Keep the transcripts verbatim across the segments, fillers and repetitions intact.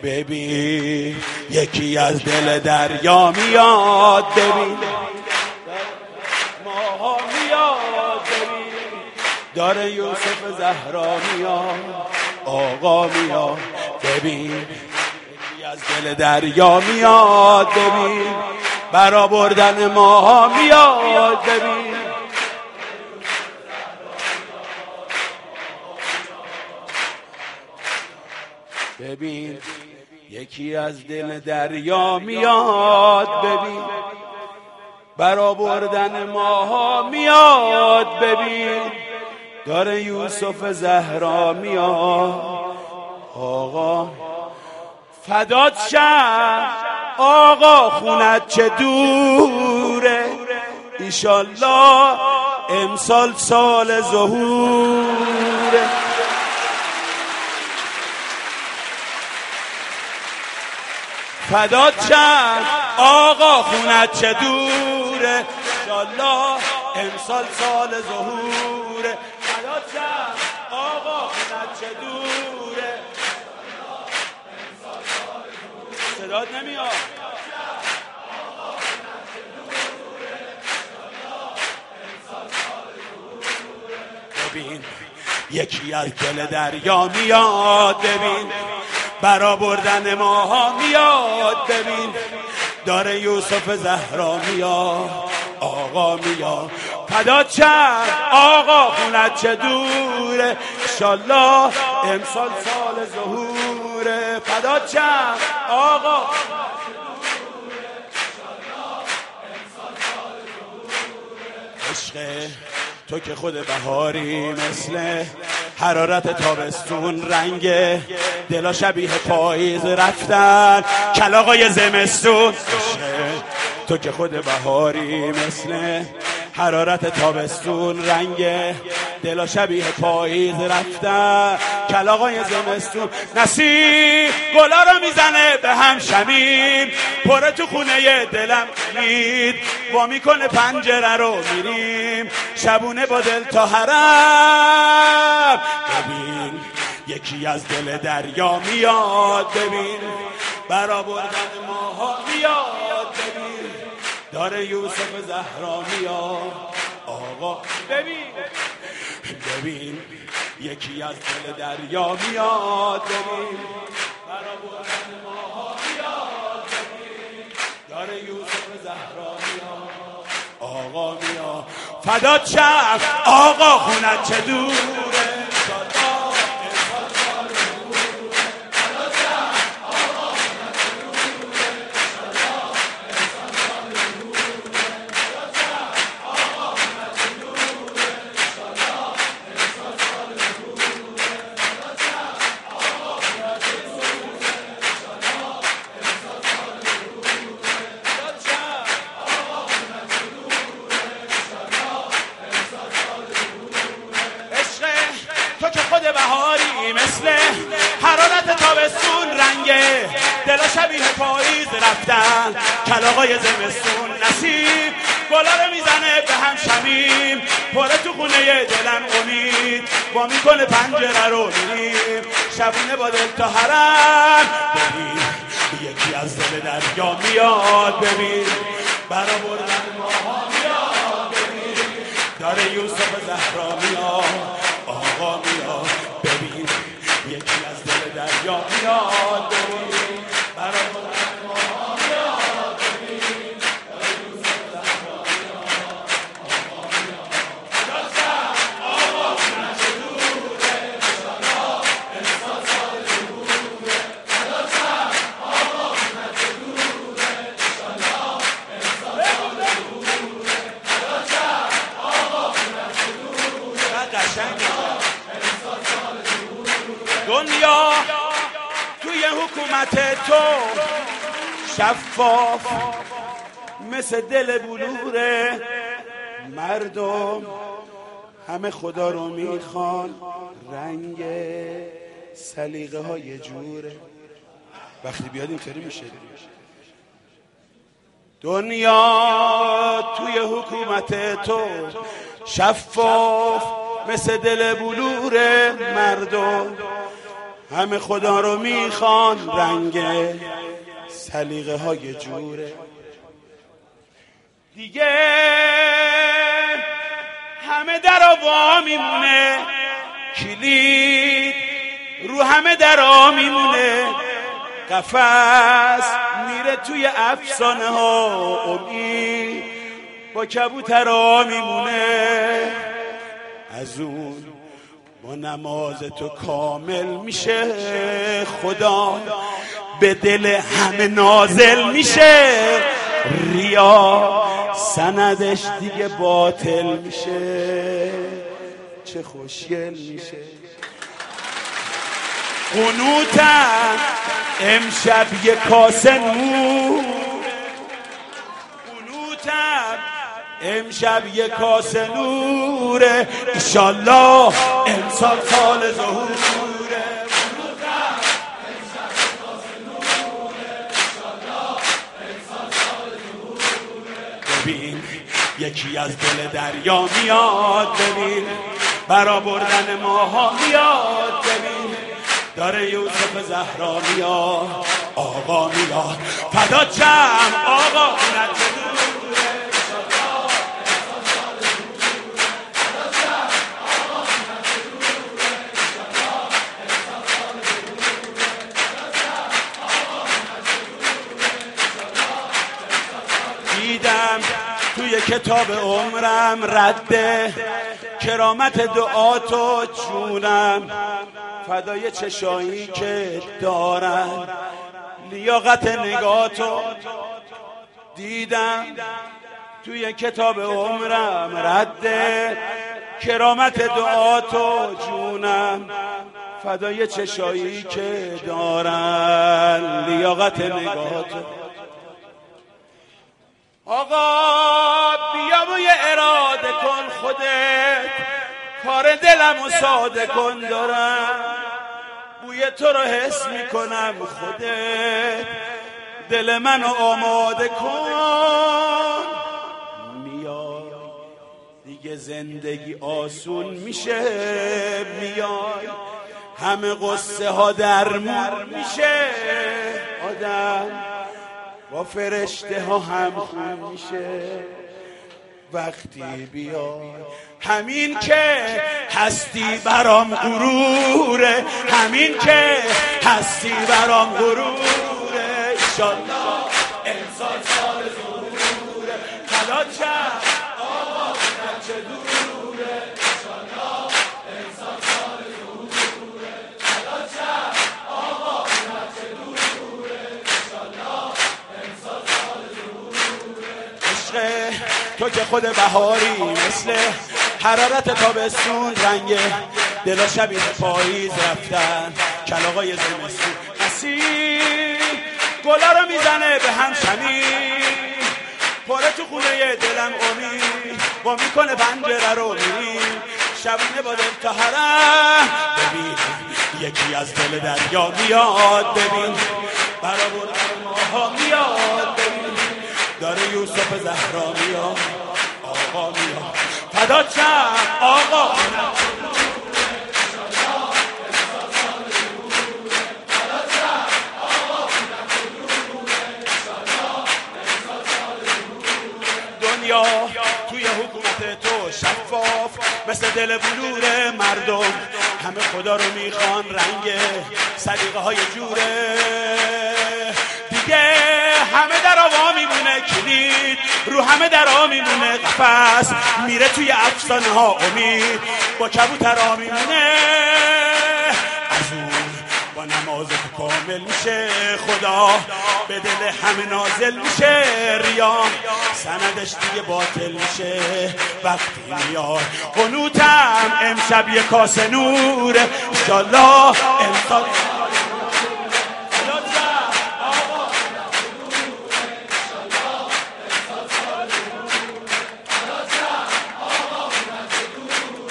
ببین یکی از دل دریا میاد، ببین ماها میاد، ببین داره یوسف زهرا میاد، آقا میاد، ببین یکی از دل دریا میاد، ببین برا بردن ماها میاد، ببین ببین یکی از دل دریا میاد، ببین برا بردن ماها میاد، ببین داره یوسف زهرا میاد، آقا فدات شم آقا خونت چه دوره، ایشالله امسال سال ظهوره. فدات شم آقا خونت چه دوره، انشالله امسال سال ظهوره. فدات شم آقا خونت چه دوره، صدات نمیاد. ببین یکی از دل دریا میاد، ببین برا بردن ماها میاد، ببین داره یوسف زهرا میاد، آقا میاد. فدات شم آقا خونت چه دوره، انشالله امسال سال ظهوره. فدات شم آقا عشق تو که خود بهاری، مثل حرارت تابستون رنگ دلا شبیه پاییز رفتن کلاغای زمستون. تو که خود بهاری، مثل حرارت تابستون رنگ دلا شبیه پاییز رفتن کلاغای زمستون. نسیم گلا رو میزنه به هم شمیم، پره تو خونه دلم مید، وا میکنه پنجره رو میریم شبونه با دل تا حرم. ببین یکی از دل دریا میاد، ببین برا بردن ماها میاد، ببین داره یوسف زهرا میاد، آقا ببین ببین یکی از دل دریا میاد، ببین برا بردن ماها میاد، ببین داره یوسف زهرا میاد، آقا میاد. فدات شم آقا خونت چه دوره، تو که خود بهاری، مثل حرارت تابستون رنگ دلا شبیه پاییز رفتن کلاغای زمستون. نسیم گلا رو میزنه به هم شمیم، پره تو خونه دلم امید، وا میکنه پنجره رو میریم شبونه با دل تا حرم. ببین یکی از دل دریا میاد، ببین برا بردن ماها میاد، ببین داره یوسف زهرا میاد، آقا میاد. ببین یکی از دل دریا میاد، ببین برا بردن ماها میاد، ببین داره یوسف زهرا میاد، آقا میاد. فدات شم آقا خونت چه دوره، انشالله امسال سال ظهوره. فدات شم آقا خونت چه دوره، انشالله امسال سال ظهوره. فدات شم آقا خونت چه دوره. قشنگه دنیا توی حکومت تو شفاف مثل دل بلوره، مردم همه خدا رو میخوان، رنگ سلیقه های جوره. وقتی بیاد اینطوری میشه. دنیا توی حکومت تو شفاف مثل دل بلوره، مردم همه خدا رو میخوان، رنگ سلیقه های جوره دیگه. همه درا وا میمونه، کلید رو همه درا میمونه، قفس میره توی افسانه ها، امید با کبوترا میمونه. از اون با نماز تو کامل میشه، خدا به دل همه نازل میشه، ریا سندش دیگه باطل میشه. چه خوشگل میشه. قنوتم امشب یه کاسه نور، قنوتم امشب یه کاسه نوره، ایشالله امسال سال ظهوره. ببین یکی از دل دریا میاد، ببین برا بردن ماها میاد، ببین داره یوسف زهرا میاد، آقا میاد فدا چم آقا نچه. دیدم توی کتاب عمرم رد کرامت دعاتو جونم، فدای چشایی که دارن لیاقت نگاتو. دیدم توی کتاب عمرم رد کرامت دعاتو جونم، فدای چشایی که دارن لیاقت نگاتو. آقا بیا و یه اراده کن خودت، کار دلمو ساده کن، دارم بوی تو رو حس میکنم خودت، دل منو آماده کن. میای دیگه زندگی آسون میشه، میای همه قصه ها درمون میشه، آدم با فرشته ها هم خون میشه. وقتی بیای همین که هستی برام غروره، همین که هستی برام غروره، ایشالله امسال سال ظهوره، فدا چم آقا نچه دوره، ایشالله امسال سال ظهوره، فدا چم آقا نچه دوره، ایشالله امسال سال ظهوره. عشق تو که خود بهاری، مثل حرارت تابستون، رنگ دلا شبیه پاییز رفتن، کلاغای زمستون نسیم گلا رو میزنه به هم شمیم، پاره تو خونه دلم امید با میکنه پنجره رو میریم، شبونه با دل تا حرم. ببین یکی از دل دریا میاد، ببین برابر ماها میاد، ببین داره یوسف زهرا میاد، آقا میاد فدا چم آقا. دنیا توی حکومت تو شفاف مثل دل بلور مردم، همه خدا رو میخوان، رنگ سلیقه های جوره دیگه. همه درا وا میمونه، کلید رو همه درا میمونه، قفس میره توی افسانه ها، امید با کبوترا میمونه. از اون با نماز تو کامل میشه، خدا به دل همه نازل میشه، ریا سندش دیگه باطل میشه. وقتی میاد قنوتم امشب یه کاسه نوره، انشالله امسال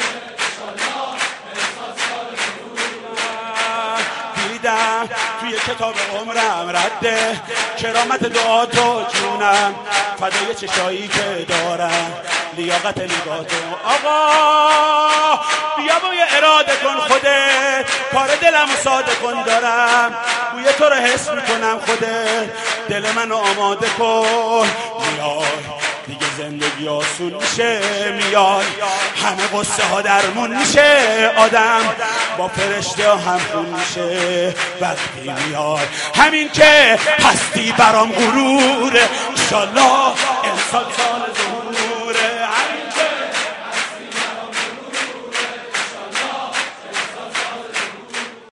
توی کتاب عمرم رده کرامت دعا تو جونم فدای چشایی که دارم لیاقت نگاه تو آقا بیا بوی اراده کن خودت کار دلمو ساده کن دارم بوی تو رو حس میکنم خودت دل منو آماده کن میای دیگه زندگی آسون میشه میای همه قصه ها درمون میشه آدم با فرشته ها هم خون میشه وقتی میای همین که هستی برام غروره انشالله انسان سال